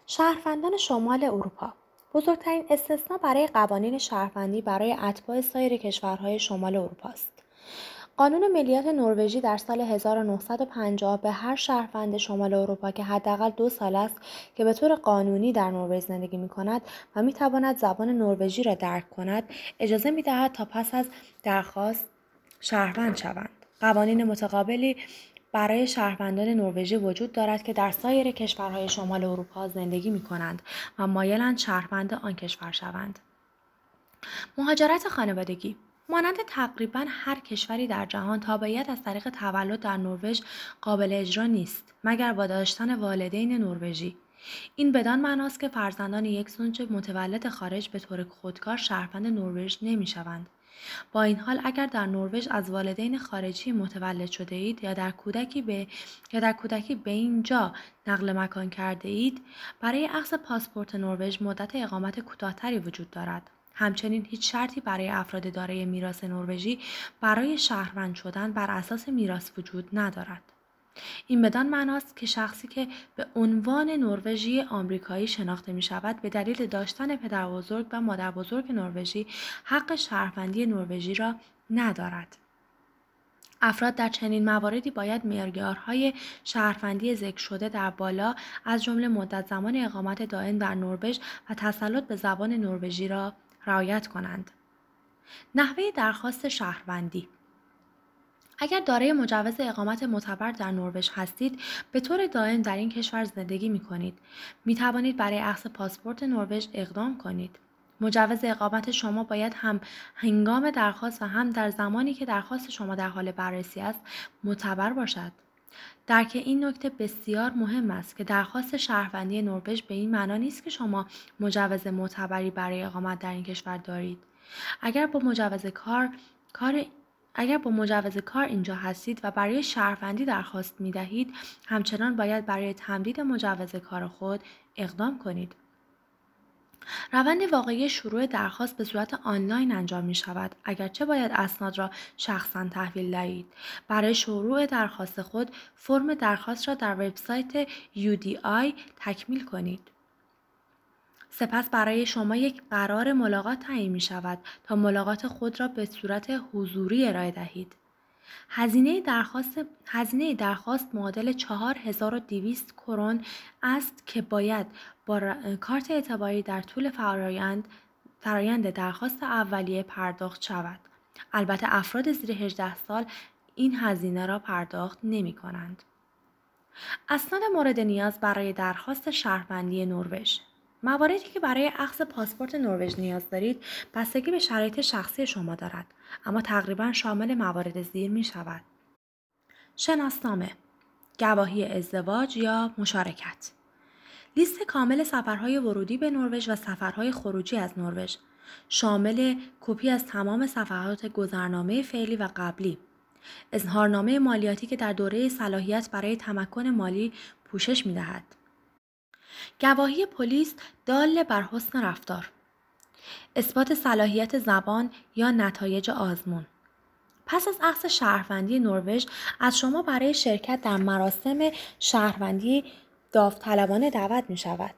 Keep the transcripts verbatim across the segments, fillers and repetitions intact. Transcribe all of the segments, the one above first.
شهروندان شمال اروپا. بزرگترین استثنا برای قوانین شهروندی برای اتباع سایر کشورهای شمال اروپا است. قانون ملیت نروژی در سال هزار و نهصد و پنجاه به هر شهروند شمال اروپا که حداقل دو سال است که به طور قانونی در نروژ زندگی می‌کند و می‌تواند زبان نروژی را درک کند، اجازه می‌دهد تا پس از درخواست شهروند شوند. قوانین متقابلی برای شهروندان نروژی وجود دارد که در سایر کشورهای شمال اروپا زندگی می‌کنند و مایلند شهروند آن کشور شوند. مهاجرت خانوادگی مانند تقریبا هر کشوری در جهان، تابعیت از طریق تولد در نروژ قابل اجرا نیست مگر با داشتن والدین نروژی. این بدان معناست که فرزندان یک زوج متولد خارج به طور خودکار شهروند نروژ نمی‌شوند. با این حال اگر در نروژ از والدین خارجی متولد شده اید یا در کودکی به یا در کودکی به اینجا نقل مکان کرده اید، برای اخذ پاسپورت نروژ مدت اقامت کوتاه‌تری وجود دارد. همچنین هیچ شرطی برای افراد دارای میراث نروژی برای شهروند شدن بر اساس میراث وجود ندارد. این بدان معناست که شخصی که به عنوان نروژی آمریکایی شناخته می شود به دلیل داشتن پدربزرگ و مادربزرگ نروژی حق شهروندی نروژی را ندارد. افراد در چنین مواردی باید معیارهای شهروندی ذکر شده در بالا از جمله مدت زمان اقامت دائم در نروژ و تسلط به زبان نروژی را رعایت کنند. نحوه درخواست شهروندی اگر دارای مجوز اقامت معتبر در نروژ هستید، به طور دائم در این کشور زندگی می کنید. می توانید برای اخذ پاسپورت نروژ اقدام کنید. مجوز اقامت شما باید هم هنگام درخواست و هم در زمانی که درخواست شما در حال بررسی است معتبر باشد. درک این نکته بسیار مهم است که درخواست شهروندی نروژ به این معنا نیست که شما مجوز معتبری برای اقامت در این کشور دارید. اگر با مجوز کار کار اگر با مجوز کار اینجا هستید و برای شهروندی درخواست می دهید، همچنان باید برای تمدید مجوز کار خود اقدام کنید. روند واقعی شروع درخواست به صورت آنلاین انجام می شود، اگرچه باید اسناد را شخصاً تحویل دهید. برای شروع درخواست خود، فرم درخواست را در وبسایت یو دی آی تکمیل کنید. سپس برای شما یک قرار ملاقات تعیین می شود تا ملاقات خود را به صورت حضوری ارائه دهید. هزینه درخواست هزینه درخواست معادل چهار هزار و دویست کرون است که باید با کارت اعتباری در طول فرایند فرایند درخواست اولیه پرداخت شود. البته افراد زیر هجده سال این هزینه را پرداخت نمی کنند. اسناد مورد نیاز برای درخواست شهروندی نروژ. مواردی که برای اخذ پاسپورت نروژ نیاز دارید بستگی به شرایط شخصی شما دارد، اما تقریباً شامل موارد زیر می شود: شناسنامه، گواهی ازدواج یا مشارکت، لیست کامل سفرهای ورودی به نروژ و سفرهای خروجی از نروژ، شامل کپی از تمام صفحات گذرنامه فعلی و قبلی، اظهارنامه مالیاتی که در دوره صلاحیت برای تمکن مالی پوشش می دهد، گواهی پلیس دال بر حسن رفتار، اثبات صلاحیت زبان یا نتایج آزمون. پس از اخذ شهروندی نروژ از شما برای شرکت در مراسم شهروندی داوطلبانه دعوت می شود.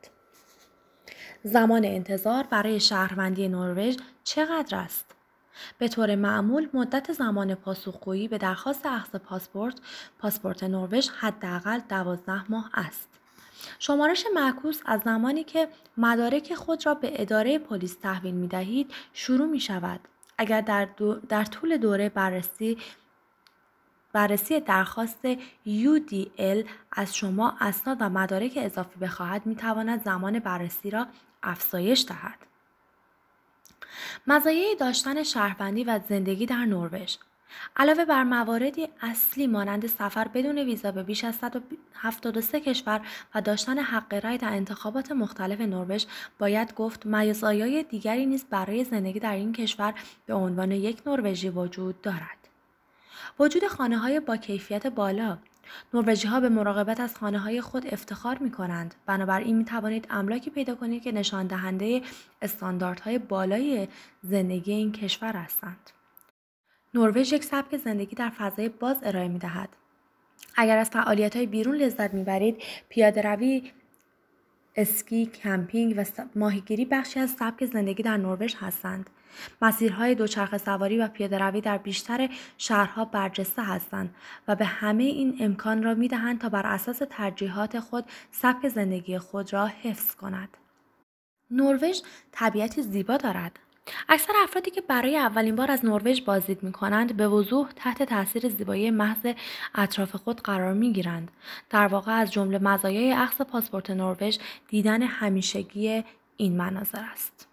زمان انتظار برای شهروندی نروژ چقدر است؟ به طور معمول مدت زمان پاسخگویی به درخواست اخذ پاسپورت پاسپورت نروژ حداقل دوازده ماه است. شمارش معکوس از زمانی که مدارک خود را به اداره پلیس تحویل می دهید شروع می شود. اگر در, دو در طول دوره بررسی بررسی درخواست یو دی ال از شما اسناد و مدارک اضافی بخواهد، می تواند زمان بررسی را افزایش دهد. مزایای داشتن شهروندی و زندگی در نروژ. علاوه بر مواردی اصلی مانند سفر بدون ویزا به بیش از صد و هفتاد و سه کشور و داشتن حق رای در انتخابات مختلف نروژ، باید گفت مزایای دیگری نیز برای زندگی در این کشور به عنوان یک نروژی وجود دارد. وجود خانه‌های با کیفیت بالا. نروژی‌ها به مراقبت از خانه‌های خود افتخار می‌کنند. بنابراین می‌توانید املاکی پیدا کنید که نشان دهنده استانداردهای بالای زندگی این کشور هستند. نروژ یک سبک زندگی در فضای باز ارائه می‌دهد. اگر از فعالیت‌های بیرون لذت می‌برید، پیاده‌روی اسکی، کمپینگ و ماهیگیری بخشی از سبک زندگی در نروژ هستند. مسیرهای دوچرخه سواری و پیاده‌روی در بیشتر شهرها برجسته هستند و به همه این امکان را می‌دهند تا بر اساس ترجیحات خود سبک زندگی خود را حفظ کند. نروژ طبیعتی زیبا دارد. اکثر افرادی که برای اولین بار از نروژ بازدید می‌کنند به وضوح تحت تاثیر زیبایی محض اطراف خود قرار می‌گیرند. در واقع از جمله مزایای اخذ پاسپورت نروژ دیدن همیشگی این مناظر است.